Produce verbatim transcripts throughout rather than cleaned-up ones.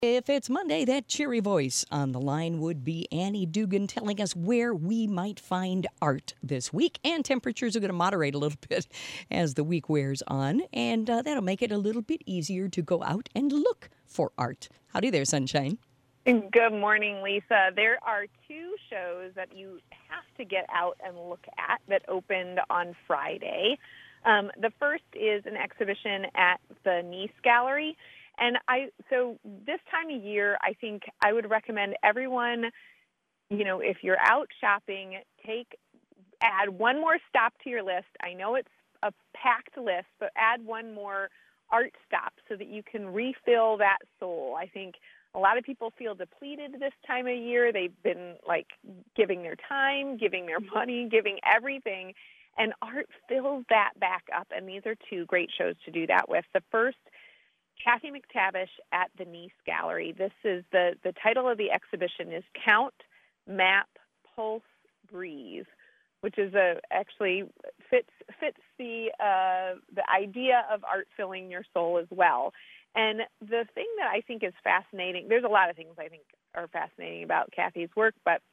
If it's Monday, that cheery voice on the line would be Annie Dugan telling us where we might find art this week. And temperatures are going to moderate a little bit as the week wears on. And uh, that'll make it a little bit easier to go out and look for art. Howdy there, Sunshine. Good morning, Lisa. There are two shows that you have to get out and look at that opened on Friday. Um, the first is an exhibition at the Nice Gallery. And I, so this time of year, I think I would recommend everyone, you know, if you're out shopping, take, add one more stop to your list. I know it's a packed list, but add one more art stop so that you can refill that soul. I think a lot of people feel depleted this time of year. They've been like giving their time, giving their money, giving everything, and art fills that back up. And these are two great shows to do that with. The first, Kathy McTavish at the Nice Gallery. This is the, the title of the exhibition is Count, Map, Pulse, Breathe, which is a actually fits fits the uh, the idea of art filling your soul as well. And the thing that I think is fascinating, there's a lot of things I think are fascinating about Kathy's work, but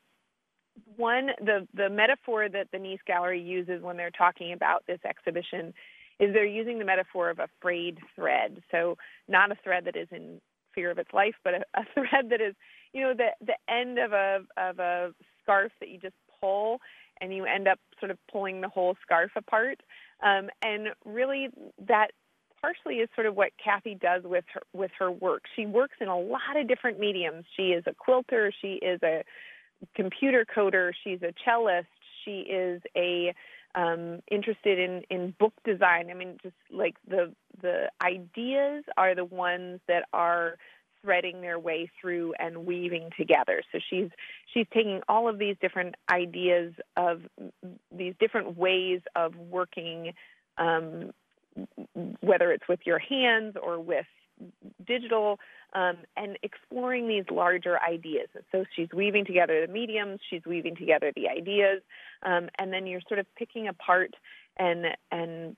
one, the the metaphor that the Nice Gallery uses when they're talking about this exhibition is they're using the metaphor of a frayed thread. So not a thread that is in fear of its life, but a, a thread that is, you know, the the end of a of a scarf that you just pull, and you end up sort of pulling the whole scarf apart. Um, and really, that partially is sort of what Kathy does with her with her work. She works in a lot of different mediums. She is a quilter. She is a computer coder. She's a cellist. She is a Um, interested in, in book design. I mean, just like the the ideas are the ones that are threading their way through and weaving together. So she's she's taking all of these different ideas of these different ways of working, um, whether it's with your hands or with digital, um, and exploring these larger ideas. So she's weaving together the mediums, she's weaving together the ideas, um, and then you're sort of picking apart and and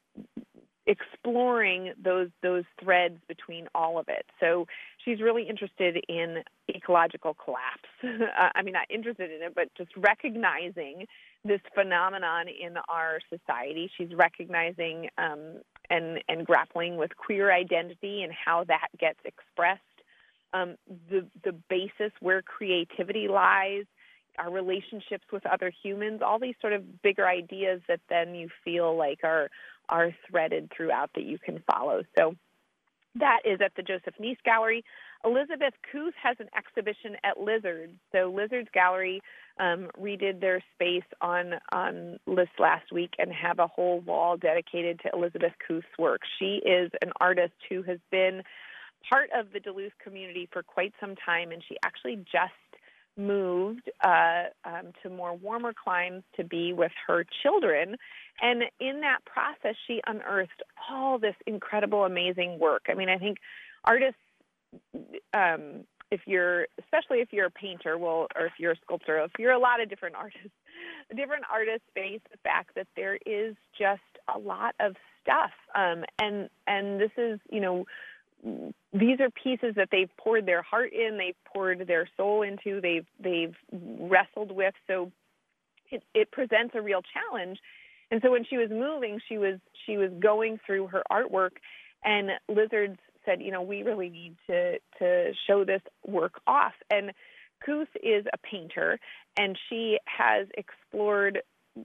exploring those those threads between all of it. So she's really interested in ecological collapse. I mean, not interested in it, but just recognizing this phenomenon in our society. She's recognizing um, and, and grappling with queer identity and how that gets expressed, um, the, the basis where creativity lies, our relationships with other humans, all these sort of bigger ideas that then you feel like are are threaded throughout that you can follow. So that is at the Joseph Nice Gallery. Elizabeth Kuth has an exhibition at Lizards. So Lizards Gallery um, redid their space on, on this last week and have a whole wall dedicated to Elizabeth Kuth's work. She is an artist who has been part of the Duluth community for quite some time, and she actually just moved uh, um, to more warmer climes to be with her children. And in that process, she unearthed all this incredible, amazing work. I mean, I think artists, um, if you're, especially if you're a painter, well, or if you're a sculptor, if you're a lot of different artists, different artists face the fact that there is just a lot of stuff. Um, and, and this is, you know, these are pieces that they've poured their heart in, they've poured their soul into, they've they've wrestled with. So it, it presents a real challenge. And so when she was moving, she was she was going through her artwork, and Lizards said, you know, we really need to to show this work off. And Kuth is a painter, and she has explored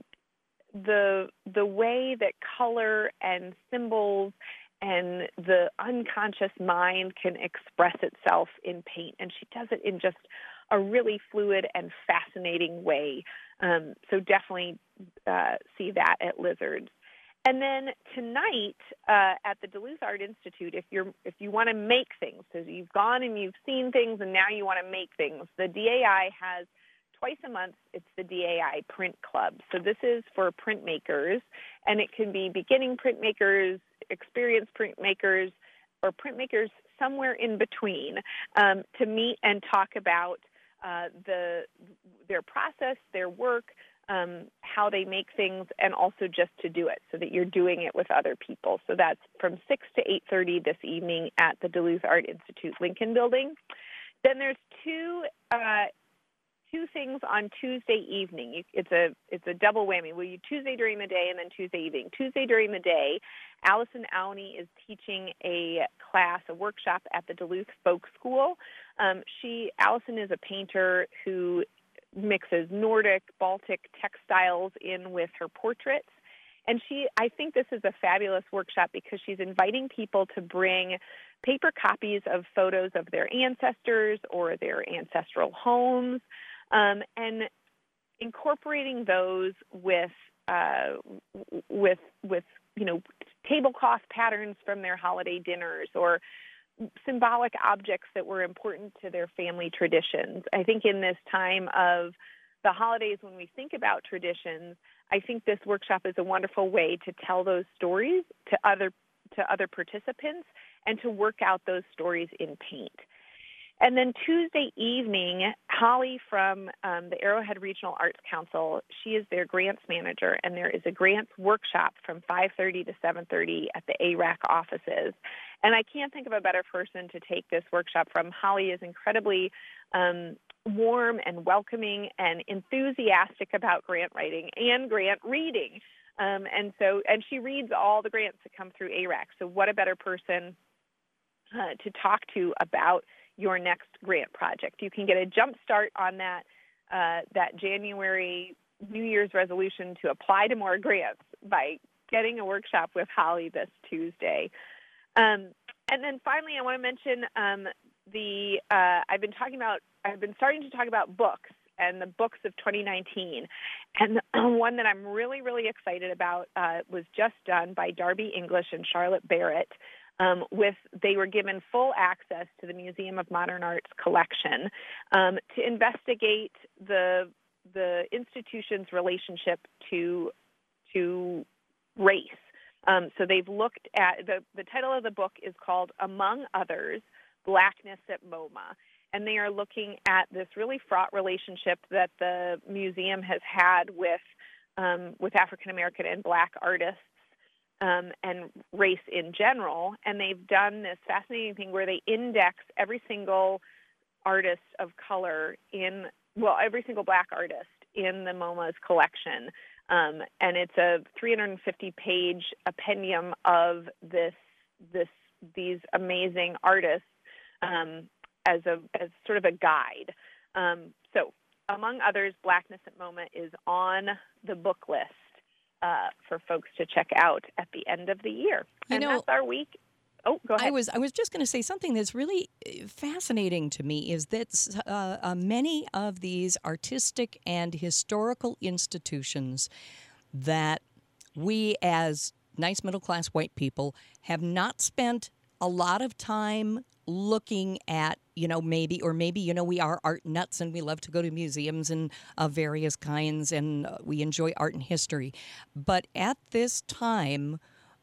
the the way that color and symbols and the unconscious mind can express itself in paint. And she does it in just a really fluid and fascinating way. Um, so definitely uh, see that at Lizards. And then tonight uh, at the Duluth Art Institute, if you're if you want to make things, so you've gone and you've seen things and now you want to make things, the D A I has twice a month, it's the D A I Print Club. So this is for printmakers, and it can be beginning printmakers, experienced printmakers, or printmakers somewhere in between, um, to meet and talk about uh, the their process, their work, um, how they make things, and also just to do it so that you're doing it with other people. So that's from six to eight thirty this evening at the Duluth Art Institute Lincoln Building. Then there's two uh, two things on Tuesday evening. You, it's a it's a double whammy. We do Tuesday during the day and then Tuesday evening. Tuesday during the day, Allison Auney is teaching a class, a workshop at the Duluth Folk School. Um, she Allison is a painter who mixes Nordic, Baltic textiles in with her portraits. And she, I think this is a fabulous workshop because she's inviting people to bring paper copies of photos of their ancestors or their ancestral homes, um, and incorporating those with uh, with with you know tablecloth patterns from their holiday dinners or symbolic objects that were important to their family traditions. I think in this time of the holidays, when we think about traditions, I think this workshop is a wonderful way to tell those stories to other to other participants and to work out those stories in paint. And then Tuesday evening, Holly from um, the Arrowhead Regional Arts Council, she is their grants manager, and there is a grants workshop from five thirty to seven thirty at the A R A C offices. And I can't think of a better person to take this workshop from. Holly is incredibly um, warm and welcoming and enthusiastic about grant writing and grant reading. Um, and so, and she reads all the grants that come through A R A C. So what a better person uh, to talk to about your next grant project. You can get a jump start on that uh, that January New Year's resolution to apply to more grants by getting a workshop with Holly this Tuesday. Um, and then finally, I want to mention um, the uh, I've been talking about I've been starting to talk about books and the books of twenty nineteen. And one that I'm really, really excited about uh, was just done by Darby English and Charlotte Barrett. Um, with they were given full access to the Museum of Modern Art's collection um, to investigate the the institution's relationship to to race. Um, so they've looked at the the title of the book is called Among Others, Blackness at MoMA. And they are looking at this really fraught relationship that the museum has had with um, with African American and Black artists um, and race in general. And they've done this fascinating thing where they index every single artist of color in, well, every single Black artist in the MoMA's collection. Um, and it's a three hundred fifty page appendium of this this these amazing artists. Um, as a as sort of a guide. Um, so, among others, Blackness at MoMA is on the book list uh, for folks to check out at the end of the year. You and know, that's our week. Oh, go ahead. I was I was just going to say something that's really fascinating to me is that uh, uh, many of these artistic and historical institutions that we as nice middle-class white people have not spent a lot of time looking at, you know, maybe, or maybe, you know, we are art nuts and we love to go to museums and of various kinds and uh, we enjoy art and history. But at this time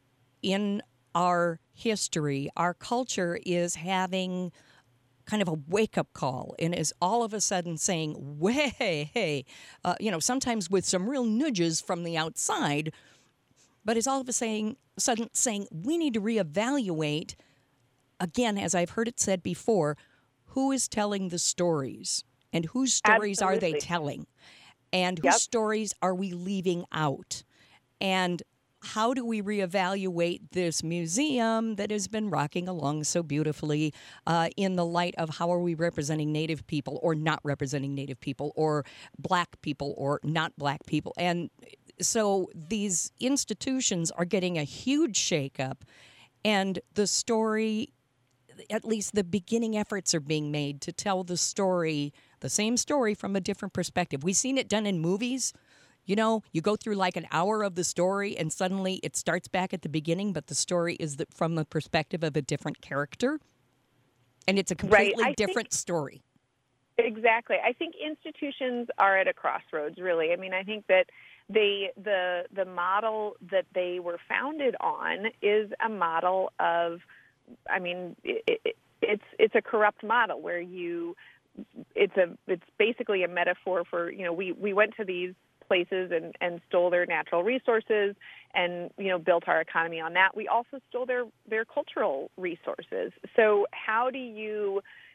in our history, our culture is having kind of a wake-up call and is all of a sudden saying, way, hey, uh, you know, sometimes with some real nudges from the outside, but it's all of a saying, sudden saying we need to reevaluate. Again, as I've heard it said before, who is telling the stories and whose stories Absolutely. are they telling and whose Yep. stories are we leaving out? And how do we reevaluate this museum that has been rocking along so beautifully uh, in the light of how are we representing Native people or not representing Native people or Black people or not Black people? And so these institutions are getting a huge shakeup, and the story, at least the beginning efforts are being made to tell the story, the same story from a different perspective. We've seen it done in movies. You know, you go through like an hour of the story and suddenly it starts back at the beginning, but the story is the, from the perspective of a different character. And it's a completely Right. I different think, story. Exactly. I think institutions are at a crossroads, really. I mean, I think that they the the model that they were founded on is a model of, I mean, it, it, it's it's a corrupt model where you, it's a it's basically a metaphor for, you know, we, we went to these places and, and stole their natural resources and, you know, built our economy on that. We also stole their, their cultural resources. So how do you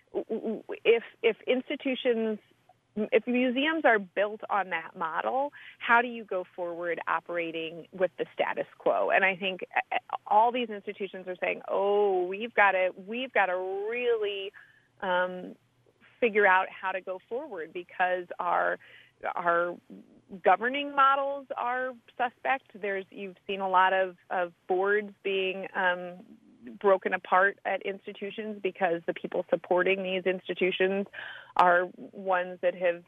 if if institutions, if museums are built on that model, how do you go forward operating with the status quo? And I think all these institutions are saying, "Oh, we've got to we've got to really um, figure out how to go forward because our our governing models are suspect." There's you've seen a lot of, of boards being um, broken apart at institutions because the people supporting these institutions are ones that have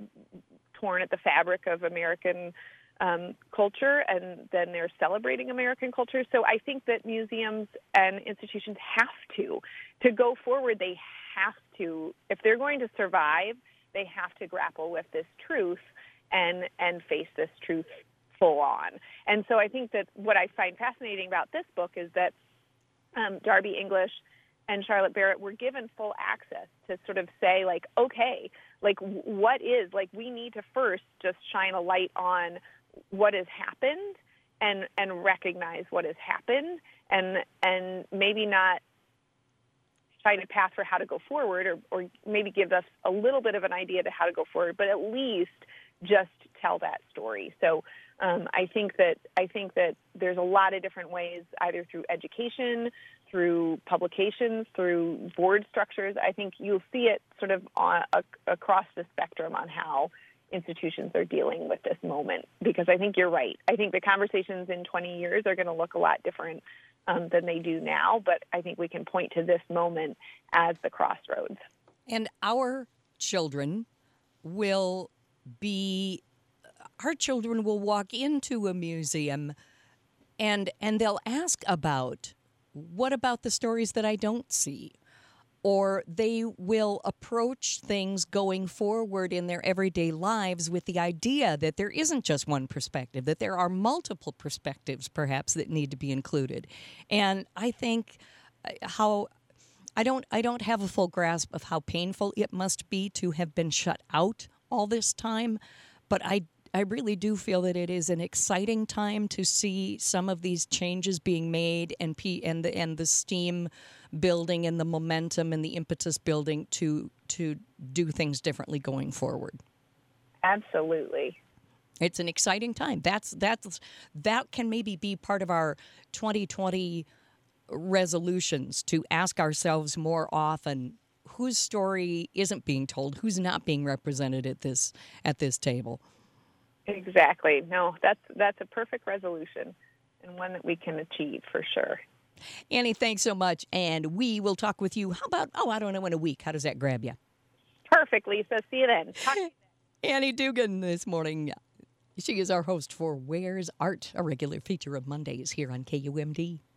torn at the fabric of American um, culture, and then they're celebrating American culture. So I think that museums and institutions have to, to go forward, they have to, if they're going to survive, they have to grapple with this truth and, and face this truth full on. And so I think that what I find fascinating about this book is that Um, Darby English and Charlotte Barrett were given full access to sort of say, like, okay, like, what is, like, we need to first just shine a light on what has happened and and recognize what has happened and and maybe not shine a path for how to go forward or, or maybe give us a little bit of an idea to how to go forward, but at least just tell that story. So um, I think that I think that there's a lot of different ways, either through education, through publications, through board structures. I think you'll see it sort of on, a, across the spectrum on how institutions are dealing with this moment, because I think you're right. I think the conversations in twenty years are going to look a lot different um, than they do now, but I think we can point to this moment as the crossroads. And our children will be, our children will walk into a museum and and they'll ask about, what about the stories that I don't see? Or they will approach things going forward in their everyday lives with the idea that there isn't just one perspective, that there are multiple perspectives perhaps that need to be included. And I think how I don't I don't have a full grasp of how painful it must be to have been shut out all this time, but I I really do feel that it is an exciting time to see some of these changes being made and P, and the and the steam building and the momentum and the impetus building to to do things differently going forward. Absolutely. It's an exciting time. That's that's that can maybe be part of our twenty twenty resolutions, to ask ourselves more often, whose story isn't being told, who's not being represented at this at this table. Exactly. No, that's that's a perfect resolution and one that we can achieve for sure. Annie, thanks so much. And we will talk with you. How about, oh, I don't know, in a week. How does that grab you? Perfect, Lisa. See you then. Talk to you then. Annie Dugan this morning. She is our host for Where's Art, a regular feature of Mondays here on K U M D.